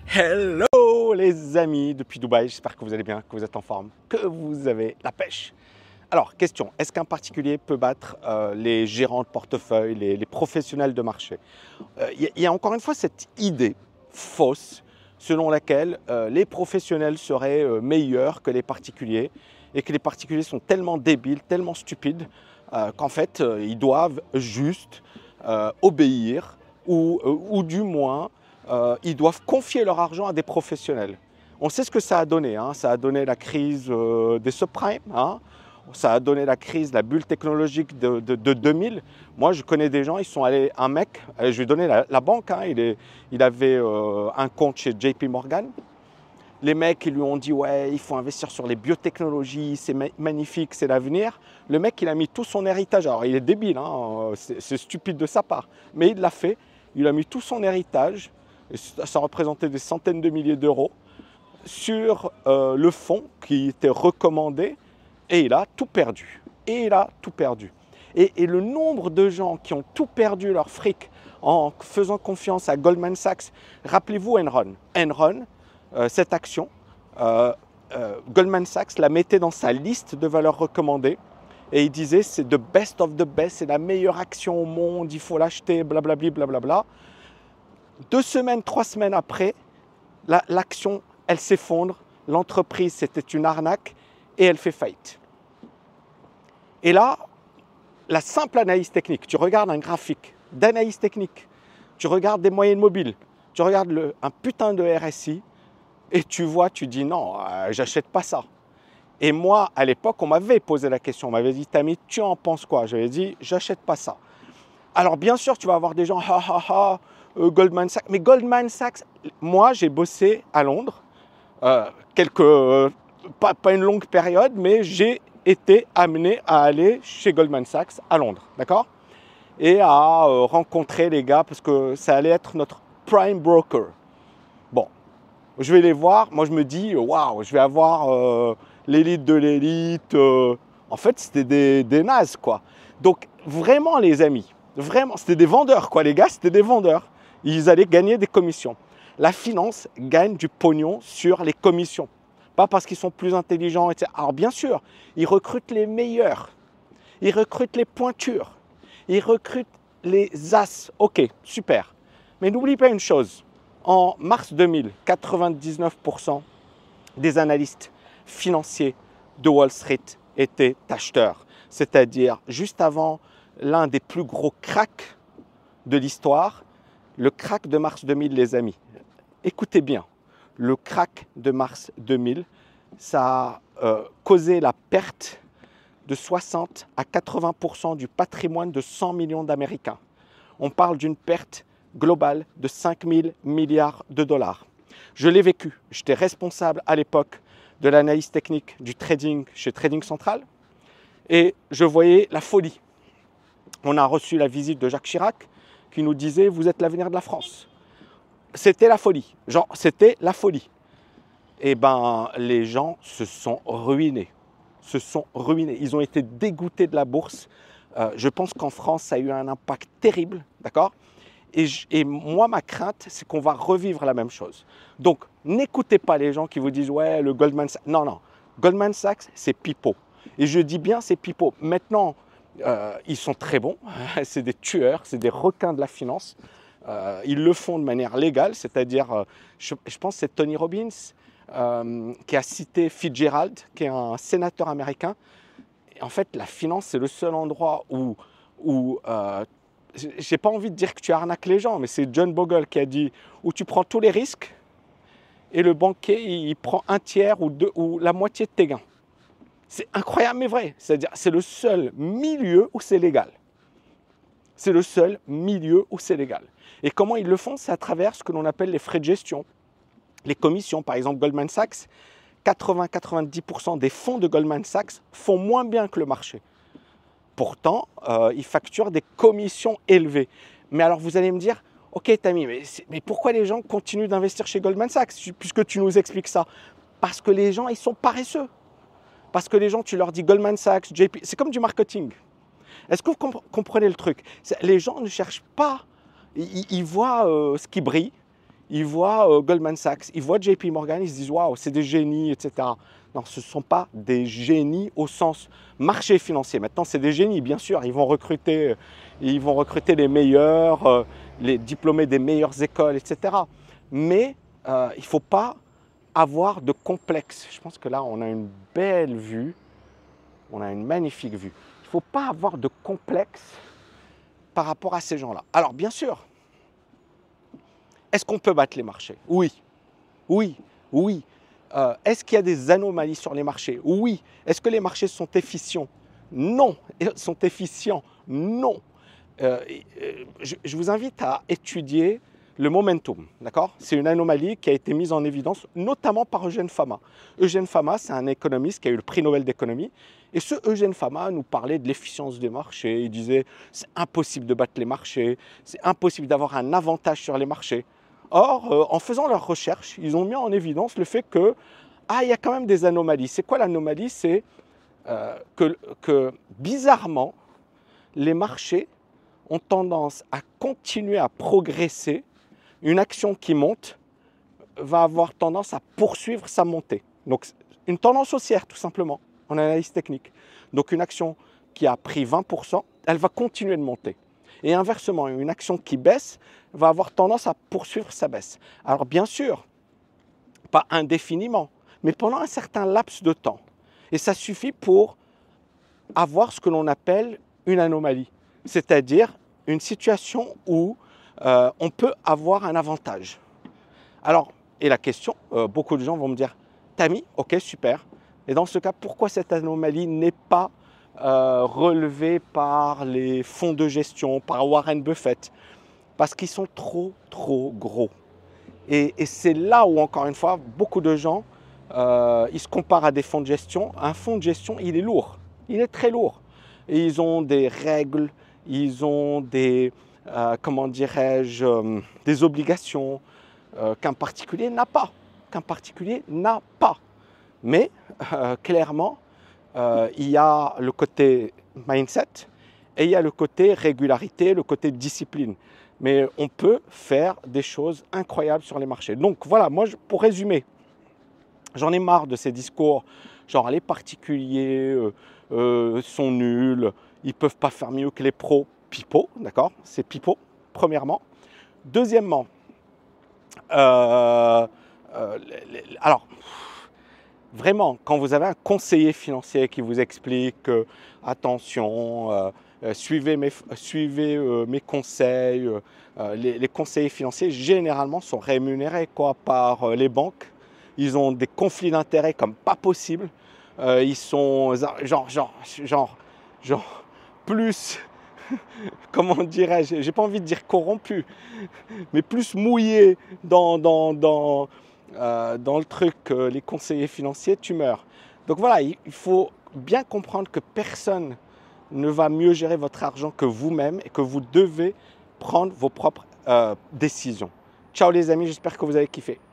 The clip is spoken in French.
Hello les amis depuis Dubaï, j'espère que vous allez bien, que vous êtes en forme, que vous avez la pêche. Alors, question, est-ce qu'un particulier peut battre les gérants de portefeuille, les professionnels de marché? Il y a encore une fois cette idée fausse selon laquelle les professionnels seraient meilleurs que les particuliers et que les particuliers sont tellement débiles, tellement stupides qu'en fait ils doivent juste obéir ou du moins ils doivent confier leur argent à des professionnels. On sait ce que ça a donné, hein. Ça a donné la crise des subprimes, hein. Ça a donné la crise, la bulle technologique de 2000. Moi, je connais des gens, ils sont allés, un mec, je lui ai donné la banque, hein, il avait un compte chez JP Morgan. Les mecs, ils lui ont dit, ouais, il faut investir sur les biotechnologies, c'est magnifique, c'est l'avenir. Le mec, il a mis tout son héritage. Alors, il est débile, hein, c'est stupide de sa part, mais il l'a fait. Il a mis tout son héritage, et ça représentait des centaines de milliers d'euros, sur le fonds qui était recommandé, et il a tout perdu. Et il a tout perdu. Et le nombre de gens qui ont tout perdu leur fric en faisant confiance à Goldman Sachs, rappelez-vous Enron. Enron, cette action, Goldman Sachs la mettait dans sa liste de valeurs recommandées et il disait c'est the best of the best, c'est la meilleure action au monde, il faut l'acheter, blablabla, blablabla. 2 semaines, 3 semaines après, l'action, elle s'effondre, l'entreprise, c'était une arnaque et elle fait faillite. Et là, la simple analyse technique, tu regardes un graphique d'analyse technique, tu regardes des moyennes mobiles, tu regardes un putain de RSI et tu vois, tu dis non, j'achète pas ça. Et moi, à l'époque, on m'avait posé la question, on m'avait dit, Tammy, tu en penses quoi? J'avais dit, j'achète pas ça. Alors bien sûr, tu vas avoir des gens, Goldman Sachs. Mais Goldman Sachs, moi, j'ai bossé à Londres, pas une longue période, mais j'ai été amené à aller chez Goldman Sachs à Londres, d'accord? Et à rencontrer les gars, parce que ça allait être notre prime broker. Bon, je vais les voir, moi je me dis, waouh, je vais avoir l'élite de l'élite. En fait, c'était des nazes, quoi. Donc, vraiment, les amis, vraiment, c'était des vendeurs, quoi. Les gars, c'était des vendeurs. Ils allaient gagner des commissions. La finance gagne du pognon sur les commissions. Pas parce qu'ils sont plus intelligents, etc. Alors, bien sûr, ils recrutent les meilleurs. Ils recrutent les pointures. Ils recrutent les as. Ok, super. Mais n'oublie pas une chose. En mars 2000, 99% des analystes financiers de Wall Street étaient acheteurs. C'est-à-dire, juste avant l'un des plus gros cracks de l'histoire, le crack de mars 2000, les amis. Écoutez bien, le crack de mars 2000, ça a causé la perte de 60 à 80% du patrimoine de 100 millions d'Américains. On parle d'une perte globale de 5 000 milliards de dollars. Je l'ai vécu. J'étais responsable à l'époque de l'analyse technique du trading chez Trading Central et je voyais la folie. On a reçu la visite de Jacques Chirac qui nous disait « Vous êtes l'avenir de la France ». C'était la folie. Genre, c'était la folie. Et ben, les gens se sont ruinés. Ils ont été dégoûtés de la bourse. Je pense qu'en France, ça a eu un impact terrible, d'accord ? Et moi, ma crainte, c'est qu'on va revivre la même chose. Donc, n'écoutez pas les gens qui vous disent « Ouais, le Goldman Sachs ». Non, non. Goldman Sachs, c'est pipeau. Et je dis bien c'est pipeau. Maintenant, ils sont très bons. C'est des tueurs, c'est des requins de la finance. Ils le font de manière légale, c'est-à-dire, je pense que c'est Tony Robbins qui a cité Fitzgerald, qui est un sénateur américain. Et en fait, la finance, c'est le seul endroit où j'ai pas envie de dire que tu arnaques les gens, mais c'est John Bogle qui a dit où tu prends tous les risques et le banquier, il prend un tiers ou la moitié de tes gains. C'est incroyable, mais vrai. C'est-à-dire, c'est le seul milieu où c'est légal. C'est le seul milieu où c'est légal. Et comment ils le font? C'est à travers ce que l'on appelle les frais de gestion. Les commissions, par exemple Goldman Sachs, 80-90% des fonds de Goldman Sachs font moins bien que le marché. Pourtant, ils facturent des commissions élevées. Mais alors vous allez me dire, ok Tammy, mais pourquoi les gens continuent d'investir chez Goldman Sachs puisque tu nous expliques ça? Parce que les gens, ils sont paresseux. Parce que les gens, tu leur dis Goldman Sachs, JP, c'est comme du marketing. Est-ce que vous comprenez le truc? Les gens ne cherchent pas, ils voient ce qui brille, ils voient Goldman Sachs, ils voient JP Morgan, ils se disent waouh, c'est des génies, etc. Non, ce ne sont pas des génies au sens marché financier. Maintenant, c'est des génies, bien sûr. Ils vont recruter les meilleurs, les diplômés des meilleures écoles, etc. Mais il ne faut pas avoir de complexe. Je pense que là, on a une belle vue. On a une magnifique vue. Il ne faut pas avoir de complexe par rapport à ces gens-là. Alors, bien sûr, est-ce qu'on peut battre les marchés? Oui, oui, oui. Est-ce qu'il y a des anomalies sur les marchés? Oui. Est-ce que les marchés sont efficients? Non. Sont efficients? Non. Je vous invite à étudier le momentum, d'accord? C'est une anomalie qui a été mise en évidence notamment par Eugène Fama. Eugène Fama, c'est un économiste qui a eu le prix Nobel d'économie. Et ce Eugène Fama nous parlait de l'efficience des marchés. Il disait c'est impossible de battre les marchés, c'est impossible d'avoir un avantage sur les marchés. Or, en faisant leurs recherches, ils ont mis en évidence le fait que il y a quand même des anomalies. C'est quoi l'anomalie? C'est que bizarrement, les marchés ont tendance à continuer à progresser. Une action qui monte va avoir tendance à poursuivre sa montée. Donc, une tendance haussière, tout simplement, en analyse technique. Donc, une action qui a pris 20%, elle va continuer de monter. Et inversement, une action qui baisse va avoir tendance à poursuivre sa baisse. Alors, bien sûr, pas indéfiniment, mais pendant un certain laps de temps. Et ça suffit pour avoir ce que l'on appelle une anomalie, c'est-à-dire une situation où on peut avoir un avantage. Alors, et la question, beaucoup de gens vont me dire, Tammy, ok, super. Et dans ce cas, pourquoi cette anomalie n'est pas relevée par les fonds de gestion, par Warren Buffett? Parce qu'ils sont trop gros. Et c'est là où, encore une fois, beaucoup de gens, ils se comparent à des fonds de gestion. Un fonds de gestion, il est lourd. Il est très lourd. Et ils ont des règles, ils ont des, comment dirais-je, des obligations qu'un particulier n'a pas. Mais clairement, il y a le côté mindset et il y a le côté régularité, le côté discipline. Mais on peut faire des choses incroyables sur les marchés. Donc voilà, moi, pour résumer, j'en ai marre de ces discours, genre les particuliers sont nuls, ils ne peuvent pas faire mieux que les pros. Pipeau, d'accord? C'est pipeau, premièrement. Deuxièmement, alors, vraiment, quand vous avez un conseiller financier qui vous explique attention, suivez mes conseils, les conseillers financiers généralement sont rémunérés par les banques. Ils ont des conflits d'intérêts comme pas possible. Ils sont genre plus, comment dirais-je, j'ai pas envie de dire corrompus, mais plus mouillés dans le truc, les conseillers financiers, tu meurs. Donc voilà, il faut bien comprendre que personne ne va mieux gérer votre argent que vous-même et que vous devez prendre vos propres décisions. Ciao les amis, j'espère que vous avez kiffé.